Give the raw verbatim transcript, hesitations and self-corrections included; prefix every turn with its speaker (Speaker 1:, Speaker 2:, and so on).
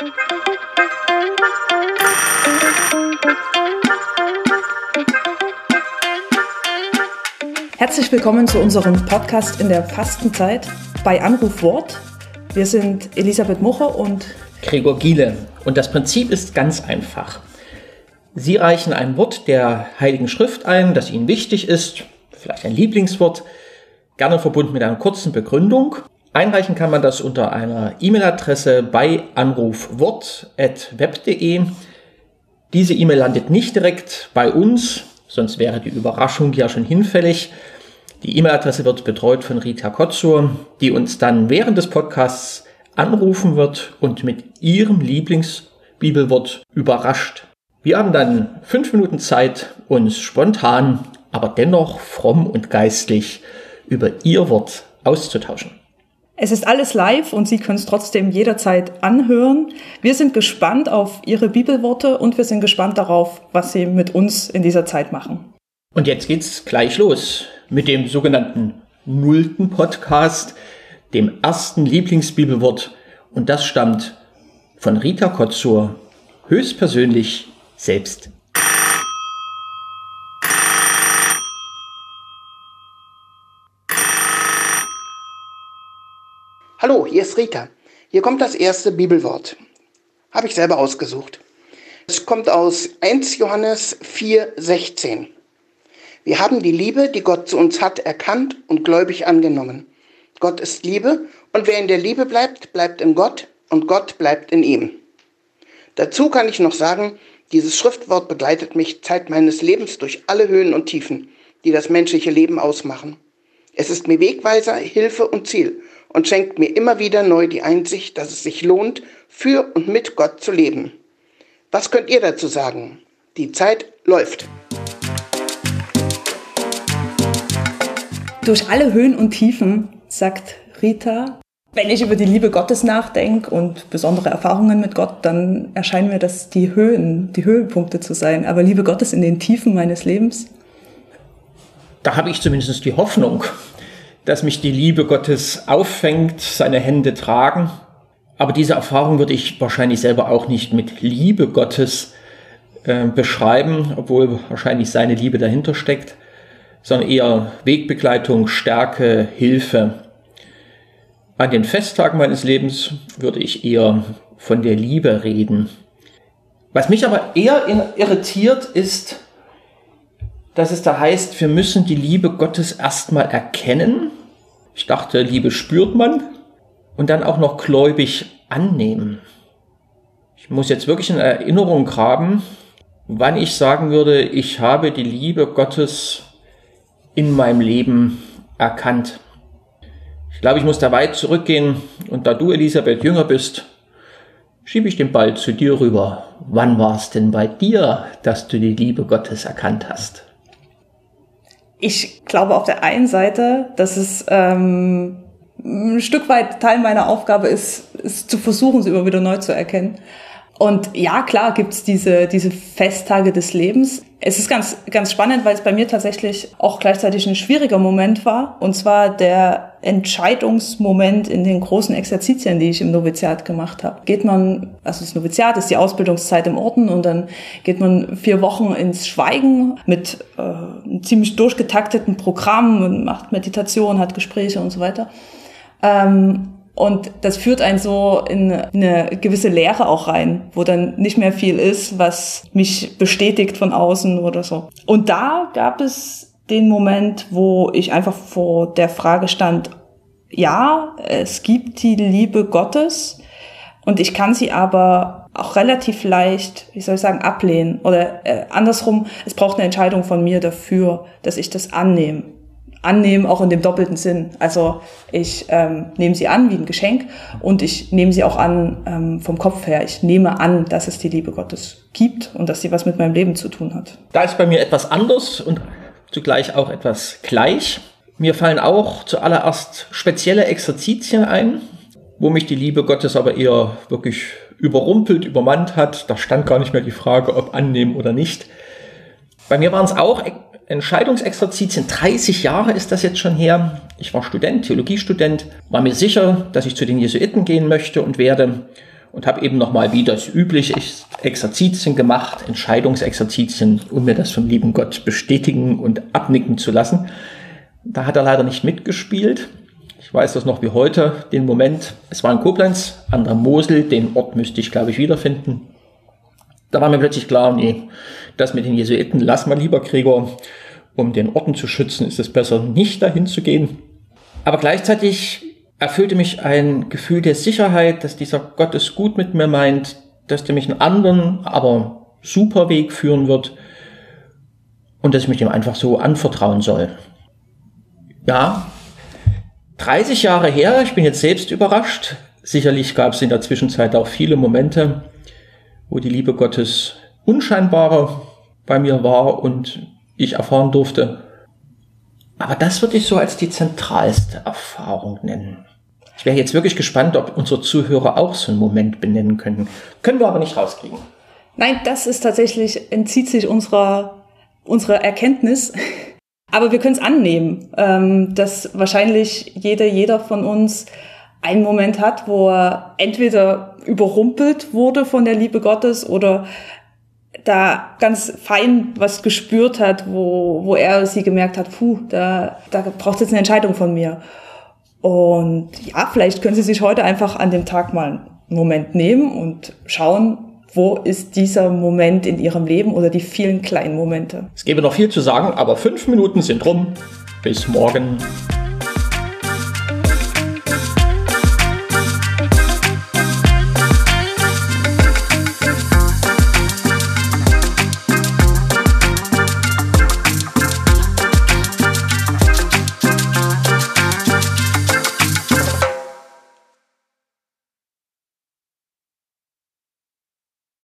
Speaker 1: Herzlich willkommen zu unserem Podcast in der Fastenzeit bei Anruf Wort. Wir sind Elisabeth Mucher und
Speaker 2: Gregor Giele. Und das Prinzip ist ganz einfach. Sie reichen ein Wort der Heiligen Schrift ein, das Ihnen wichtig ist, vielleicht ein Lieblingswort, gerne verbunden mit einer kurzen Begründung. Einreichen kann man das unter einer E-Mail-Adresse bei anrufwort at web punkt de. Diese E-Mail landet nicht direkt bei uns, sonst wäre die Überraschung ja schon hinfällig. Die E-Mail-Adresse wird betreut von Rita Kotzur, die uns dann während des Podcasts anrufen wird und mit ihrem Lieblingsbibelwort überrascht. Wir haben dann fünf Minuten Zeit, uns spontan, aber dennoch fromm und geistlich über ihr Wort auszutauschen.
Speaker 1: Es ist alles live und Sie können es trotzdem jederzeit anhören. Wir sind gespannt auf Ihre Bibelworte und wir sind gespannt darauf, was Sie mit uns in dieser Zeit machen.
Speaker 2: Und jetzt geht's gleich los mit dem sogenannten nullten Podcast, dem ersten Lieblingsbibelwort. Und das stammt von Rita Kotzur, höchstpersönlich selbst.
Speaker 3: Hallo, hier ist Rita. Hier kommt das erste Bibelwort. Habe ich selber ausgesucht. Es kommt aus erster Johannes vier sechzehn. Wir haben die Liebe, die Gott zu uns hat, erkannt und gläubig angenommen. Gott ist Liebe und wer in der Liebe bleibt, bleibt in Gott und Gott bleibt in ihm. Dazu kann ich noch sagen, dieses Schriftwort begleitet mich Zeit meines Lebens durch alle Höhen und Tiefen, die das menschliche Leben ausmachen. Es ist mir Wegweiser, Hilfe und Ziel und schenkt mir immer wieder neu die Einsicht, dass es sich lohnt, für und mit Gott zu leben. Was könnt ihr dazu sagen? Die Zeit läuft.
Speaker 1: Durch alle Höhen und Tiefen, sagt Rita, wenn ich über die Liebe Gottes nachdenke und besondere Erfahrungen mit Gott, dann erscheinen mir das die Höhen, die Höhepunkte zu sein. Aber Liebe Gottes in den Tiefen meines Lebens?
Speaker 2: Da habe ich zumindest die Hoffnung, dass mich die Liebe Gottes auffängt, seine Hände tragen. Aber diese Erfahrung würde ich wahrscheinlich selber auch nicht mit Liebe Gottes äh, beschreiben, obwohl wahrscheinlich seine Liebe dahinter steckt, sondern eher Wegbegleitung, Stärke, Hilfe. An den Festtagen meines Lebens würde ich eher von der Liebe reden. Was mich aber eher irritiert ist, dass es da heißt, wir müssen die Liebe Gottes erstmal erkennen. Ich dachte, Liebe spürt man und dann auch noch gläubig annehmen. Ich muss jetzt wirklich in Erinnerung graben, wann ich sagen würde, ich habe die Liebe Gottes in meinem Leben erkannt. Ich glaube, ich muss da weit zurückgehen und da du, Elisabeth, jünger bist, schiebe ich den Ball zu dir rüber. Wann war es denn bei dir, dass du die Liebe Gottes erkannt hast?
Speaker 1: Ich glaube auf der einen Seite, dass es ähm, ein Stück weit Teil meiner Aufgabe ist, ist zu versuchen, sie immer wieder neu zu erkennen. Und ja, klar gibt's diese diese Festtage des Lebens. Es ist ganz ganz spannend, weil es bei mir tatsächlich auch gleichzeitig ein schwieriger Moment war. Und zwar der Entscheidungsmoment in den großen Exerzitien, die ich im Noviziat gemacht habe. Geht man, also das Noviziat ist die Ausbildungszeit im Orden und dann geht man vier Wochen ins Schweigen mit äh, einem ziemlich durchgetakteten Programm und macht Meditation, hat Gespräche und so weiter. Ähm, Und das führt einen so in eine gewisse Leere auch rein, wo dann nicht mehr viel ist, was mich bestätigt von außen oder so. Und da gab es den Moment, wo ich einfach vor der Frage stand, ja, es gibt die Liebe Gottes und ich kann sie aber auch relativ leicht, wie soll ich sagen, ablehnen. Oder äh, andersrum, es braucht eine Entscheidung von mir dafür, dass ich das annehme. Annehmen, auch in dem doppelten Sinn. Also ich ähm, nehme sie an wie ein Geschenk und ich nehme sie auch an ähm, vom Kopf her. Ich nehme an, dass es die Liebe Gottes gibt und dass sie was mit meinem Leben zu tun hat.
Speaker 2: Da ist bei mir etwas anders und zugleich auch etwas gleich. Mir fallen auch zuallererst spezielle Exerzitien ein, wo mich die Liebe Gottes aber eher wirklich überrumpelt, übermannt hat. Da stand gar nicht mehr die Frage, ob annehmen oder nicht. Bei mir waren es auch Entscheidungsexerzitien, dreißig Jahre ist das jetzt schon her. Ich war Student, Theologiestudent, war mir sicher, dass ich zu den Jesuiten gehen möchte und werde und habe eben nochmal, wie das üblich ist, Exerzitien gemacht, Entscheidungsexerzitien, um mir das vom lieben Gott bestätigen und abnicken zu lassen. Da hat er leider nicht mitgespielt. Ich weiß das noch wie heute, den Moment. Es war in Koblenz, an der Mosel, den Ort müsste ich, glaube ich, wiederfinden. Da war mir plötzlich klar, nee, das mit den Jesuiten, lass mal lieber, Gregor, um den Orden zu schützen, ist es besser, nicht dahin zu gehen. Aber gleichzeitig erfüllte mich ein Gefühl der Sicherheit, dass dieser Gott es gut mit mir meint, dass der mich einen anderen, aber super Weg führen wird und dass ich mich dem einfach so anvertrauen soll. Ja, dreißig Jahre her, ich bin jetzt selbst überrascht. Sicherlich gab es in der Zwischenzeit auch viele Momente, wo die Liebe Gottes unscheinbarer bei mir war und ich erfahren durfte. Aber das würde ich so als die zentralste Erfahrung nennen. Ich wäre jetzt wirklich gespannt, ob unsere Zuhörer auch so einen Moment benennen können. Können wir aber nicht rauskriegen.
Speaker 1: Nein, das ist tatsächlich, entzieht sich unserer, unserer Erkenntnis. Aber wir können es annehmen, ähm, dass wahrscheinlich jeder, jeder von uns einen Moment hat, wo er entweder überrumpelt wurde von der Liebe Gottes oder da ganz fein was gespürt hat, wo, wo er sie gemerkt hat, puh, da, da braucht es jetzt eine Entscheidung von mir. Und ja, vielleicht können Sie sich heute einfach an dem Tag mal einen Moment nehmen und schauen, wo ist dieser Moment in Ihrem Leben oder die vielen kleinen Momente.
Speaker 2: Es gäbe noch viel zu sagen, aber fünf Minuten sind rum. Bis morgen.